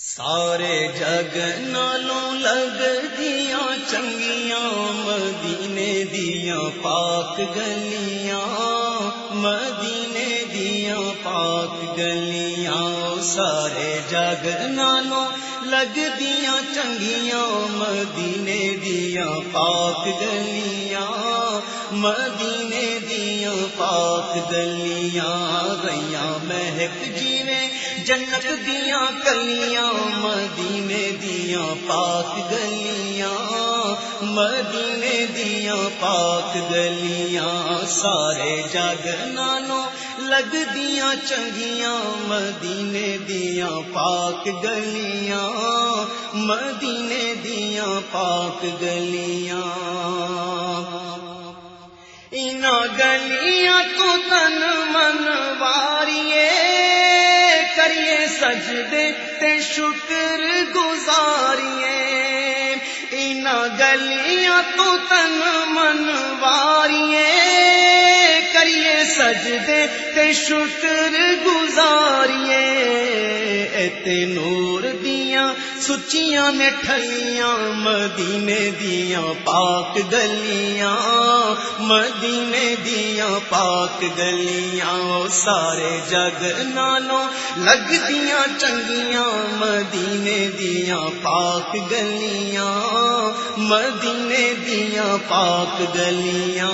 سارے جگ نالوں لگ دیاں چنگیاں مدینے دیاں پاک گلیاں، مدینے دیاں پاک گلیاں، سارے جگ نالوں لگ دیاں چنگیاں مدینے دیاں پاک گلیاں، مدینے دیاں پاک گلیاں، گئیاں مہک جیویں جنت دیاں کلیاں مدینے دیاں پاک گلیاں، مدینے دیاں پاک گلیاں، سارے جگ نالوں لگ دیاں چنگیاں مدینے دیاں پاک گلیاں، مدینے دیاں پاک گلیاں، انہاں گلیاں تو تن من واریے کریے سجدے تے شکر گزاریے، انہاں گلیاں تو تن من واریے کریے سجدے تے شکر گزاریے، اتے نور دیاں سچیاں نے ٹھلیاں مدینے دیاں پاک گلیاں، مدینے دیاں پاک گلیاں، سارے جگ نالوں لگ دیاں چنگیاں مدینے دیاں پاک گلیاں، مدینے دیاں پاک گلیاں،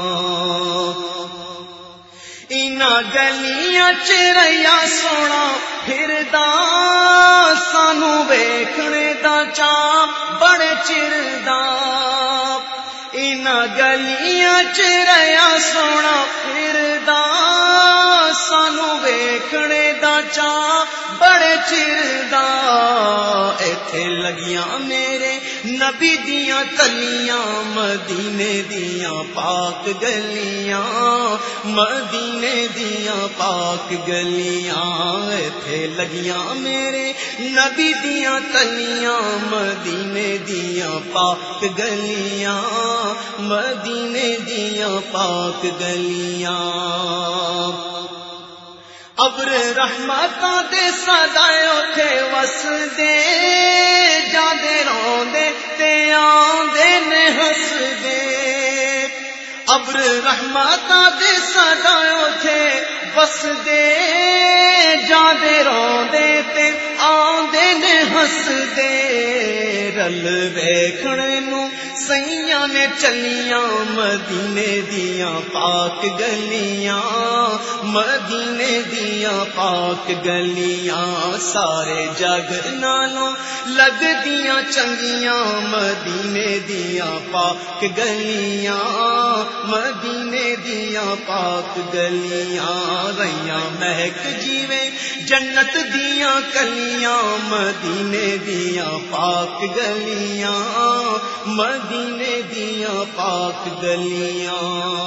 انہاں گلیاں چ رہیا سونا پھردا سانو ویکھنے دا چاں بڑے چر دا، انہاں گلیاں چ رہیا سونا پھردا سانو ویکھنے دا چاں بڑے چر دا، ایتھے لگیاں میرے نبی دیاں کلیاں مدینے دیاں پاک گلیاں، مدینے دیاں پاک گلیاں، ایتھے لگیاں میرے نبی دیاں کلیاں مدینے دیاں پاک گلیاں، مدینے دیاں پاک گلیاں، ابر رحمتاں دے سدائے اوتھے وسدے جاندے روندے تے آندے نے ہسدے، ابر رحمتاں دے سدائے اوتھے وسدے جاندے روندے تے آندے نے ہسدے، رل ویکھنے نوں سیاں نے چلیاں مدینے دیاں پاک گلیاں، مدینے دیاں پاک گلیاں، سارے جگ نالوں لگ دیاں چنگیاں مدینے دیاں پاک گلیاں، مدینے دیاں پاک گلیاں، رہیاں مہک جیویں جنت دیاں کلیاں مدینے دیاں پاک گلیاں، مدینے دیاں پاک گلیاں،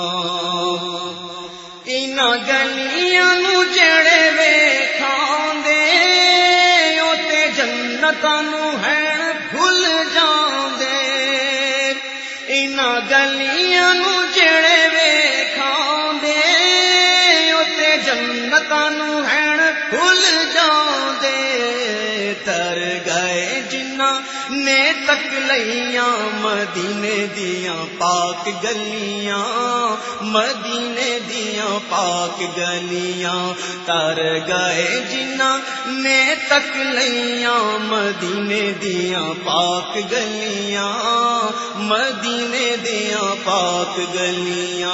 انہاں گلیاں نوں جڑے ویکھاندے او تے جنتاں نوں ہن بھل جاندے، انہاں گلیاں نوں جڑے ویکھاندے او تے جنتاں نوں ہن بھل جاندے، تر گئے جنہاں نے تک لیاں مدینے دیاں پاک گلیاں، مدینے دیاں پاک گلیاں، تر گئے جنہاں نے تک لیاں مدینے دیاں پاک گلیاں، مدینے دیاں پاک گلیاں،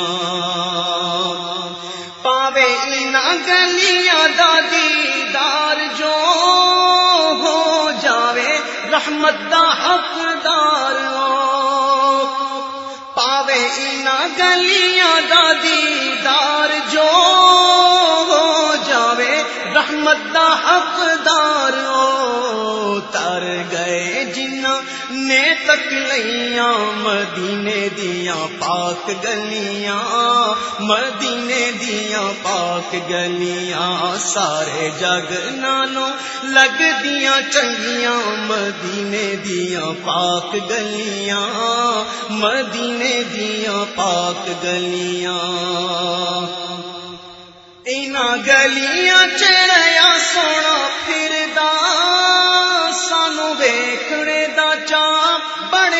پاوے انہاں گلیاں دا دیدار جو ہو جاوے رحمت دا حقدار، پاوے انہاں گلیاں دا دیدار جو ہو جاوے رحمت دا حقدار، تر گئے جنہاں نے تک لیاں مدینے دیاں پاک گلیاں، مدینے دیاں پاک گلیاں، سارے جگ نالوں لگ دیاں چنگیاں مدینے دیاں پاک گلیاں، مدینے دیاں پاک گلیاں، انہاں گلیاں چ رہیا سونا پھردا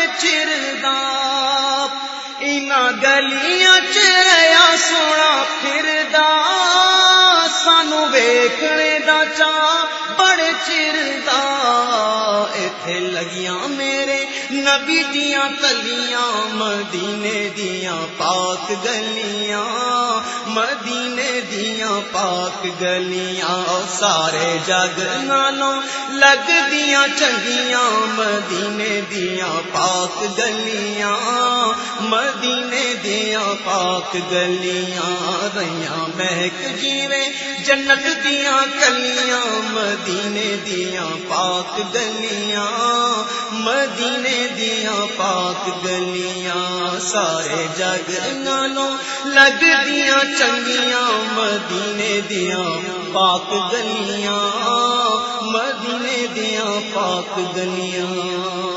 چر دا انہاں گلیاں چ رہیا سونا پھردا سانو ویکھنے دا چاہ بڑے چر دا ایتھے لگیاں میرے نبی دیاں تلیاں مدینے دیاں پاک گلیاں مدینے دیاں پاک گلیاں سارے جگ نالوں لگ دیاں چنگیاں مدینے دیاں پاک گلیاں مدینے دیاں پاک گلیاں رہیاں مہک جیویں جنت دیاں کلیاں مدینے دیاں پاک گلیاں مدینے دیاں پاک گلیاں سارے جگ نالوں لگ دیاں چنگیاں مدینے دیاں پاک گلیاں مدینے دیاں پاک گلیاں